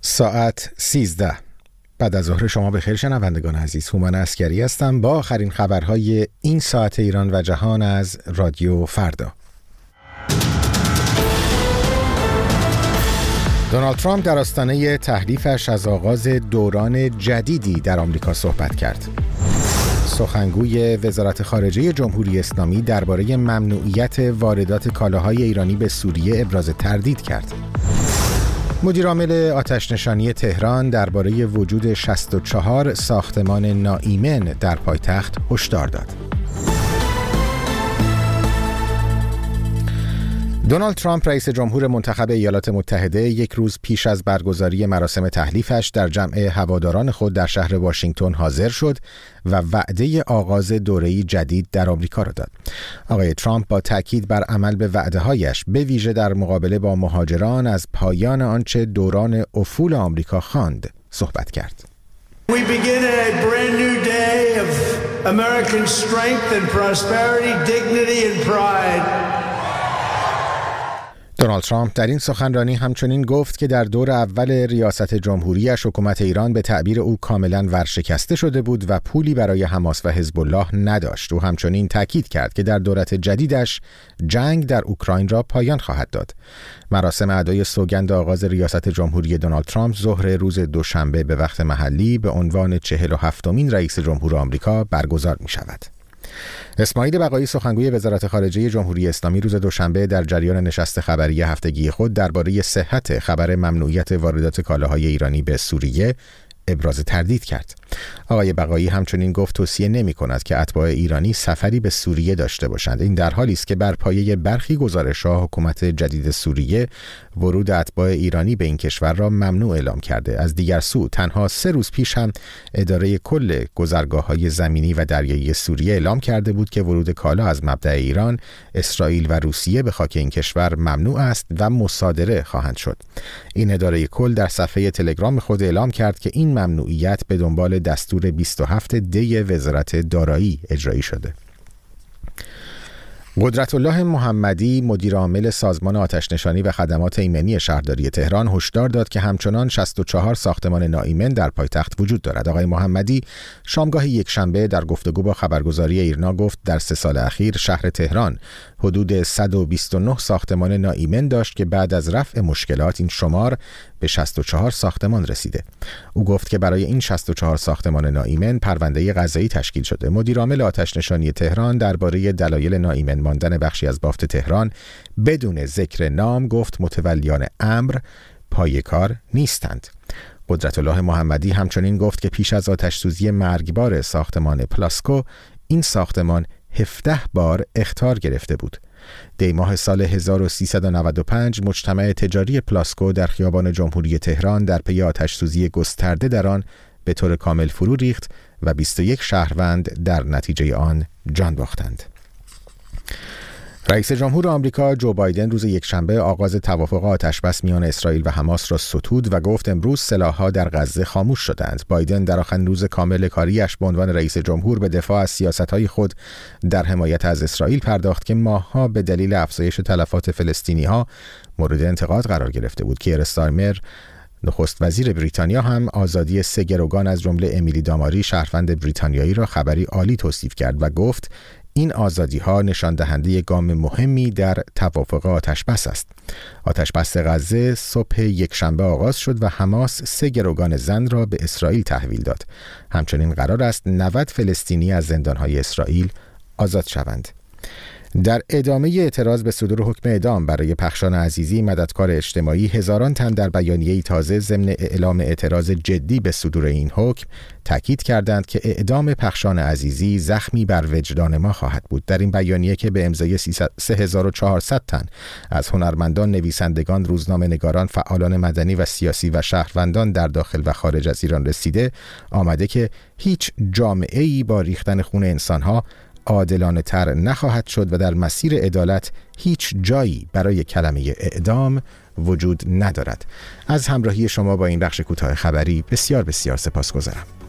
ساعت 13 بعد از ظهر شما بخیر شنوندگان عزیز. هومن عسکری هستم با آخرین خبرهای این ساعت ایران و جهان از رادیو فردا. دونالد ترامپ در آستانه تحریفش از آغاز دوران جدیدی در آمریکا صحبت کرد. سخنگوی وزارت خارجه جمهوری اسلامی درباره ممنوعیت واردات کالاهای ایرانی به سوریه ابراز تردید کرد. مدیرعامل آتش‌نشانی تهران درباره وجود 64 ساختمان ناایمن در پایتخت هشدار داد. دونالد ترامپ رئیس جمهور منتخب ایالات متحده یک روز پیش از برگزاری مراسم تحلیفش در جمع هواداران خود در شهر واشنگتن حاضر شد و وعده آغاز دوره‌ای جدید در آمریکا را داد. آقای ترامپ با تاکید بر عمل به وعده‌هایش به ویژه در مقابله با مهاجران از پایان آنچه دوران افول آمریکا خواند صحبت کرد. We begin a brand new day of American strength and prosperity, dignity and pride. دونالد ترامپ در این سخنرانی همچنین گفت که در دور اول ریاست جمهوریش حکومت ایران به تعبیر او کاملا ورشکسته شده بود و پولی برای حماس و حزب الله نداشت. او همچنین تاکید کرد که در دولت جدیدش جنگ در اوکراین را پایان خواهد داد. مراسم ادای سوگند آغاز ریاست جمهوری دونالد ترامپ ظهر روز دوشنبه به وقت محلی به عنوان 47مین رئیس جمهور آمریکا برگزار می شود. اسماعیل بقایی سخنگوی وزارت خارجه جمهوری اسلامی روز دوشنبه در جریان نشست خبری هفتگی خود درباره صحت خبر ممنوعیت واردات کالاهای ایرانی به سوریه ابراز تردید کرد. آقای بقایی همچنین گفت توصیه نمی‌کند که اتباع ایرانی سفری به سوریه داشته باشند. این در حالی است که بر پایه برخی گزارش‌ها حکومت جدید سوریه ورود اتباع ایرانی به این کشور را ممنوع اعلام کرده. از دیگر سو تنها 3 روز پیش هم اداره کل گذرگاه‌های زمینی و دریایی سوریه اعلام کرده بود که ورود کالا از مبدأ ایران، اسرائیل و روسیه به خاک این کشور ممنوع است و مصادره خواهند شد. این اداره کل در صفحه تلگرام خود اعلام کرد که این ممنوعیت به دنبال دستور 27 دی وزارت دارایی اجرایی شده. قدرت‌الله محمدی مدیرعامل سازمان آتش‌نشانی و خدمات ایمنی شهرداری تهران هشدار داد که همچنان 64 ساختمان ناایمن در پایتخت وجود دارد. آقای محمدی شامگاه یکشنبه در گفتگو با خبرگزاری ایرنا گفت در 3 سال اخیر شهر تهران حدود 129 ساختمان ناایمن داشت که بعد از رفع مشکلات این شمار به 64 ساختمان رسیده. او گفت که برای این 64 ساختمان ناایمن پرونده قضایی تشکیل شده. مدیرعامل آتش‌نشانی تهران درباره دلایل ناایمن ماندن بخشی از بافت تهران بدون ذکر نام گفت متولیان امر پای کار نیستند. قدرت‌الله محمدی همچنین گفت که پیش از آتش‌سوزی مرگبار ساختمان پلاسکو این ساختمان 17 بار اخطار گرفته بود. دی ماه سال 1395 مجتمع تجاری پلاسکو در خیابان جمهوری تهران در پی آتش‌سوزی گسترده در آن به طور کامل فرو ریخت و 21 شهروند در نتیجه آن جان باختند. رئیس جمهور آمریکا جو بایدن روز یکشنبه آغاز توافق آتشبس میان اسرائیل و حماس را ستود و گفت امروز سلاح‌ها در غزه خاموش شدند. بایدن در آخرین روز کامل کاریش به عنوان رئیس جمهور به دفاع از سیاست‌های خود در حمایت از اسرائیل پرداخت که ماه‌ها به دلیل افزایش تلفات فلسطینی‌ها مورد انتقاد قرار گرفته بود. کیر استارمر نخست وزیر بریتانیا هم آزادی 3 گروگان از جمله امیلی داماری شهروند بریتانیایی را خبری عالی توصیف کرد و گفت این آزادی‌ها نشان دهنده گام مهمی در توافق آتشبس است. آتشبس غزه صبح یکشنبه آغاز شد و حماس 3 گروگان زن را به اسرائیل تحویل داد. همچنین قرار است 90 فلسطینی از زندان‌های اسرائیل آزاد شوند. در ادامه اعتراض به صدور حکم اعدام برای پخشان عزیزی مددکار اجتماعی هزاران تن در بیانیه‌ای تازه ضمن اعلام اعتراض جدی به صدور این حکم تاکید کردند که اعدام پخشان عزیزی زخمی بر وجدان ما خواهد بود. در این بیانیه که به امضای 3400 تن از هنرمندان، نویسندگان، روزنامه‌نگاران، فعالان مدنی و سیاسی و شهروندان در داخل و خارج از ایران رسیده آمده که هیچ جامعه‌ای با ریختن خون انسان‌ها عادلانه تر نخواهد شد و در مسیر عدالت هیچ جایی برای کلمه اعدام وجود ندارد. از همراهی شما با این بخش کوتاه خبری بسیار بسیار سپاسگزارم.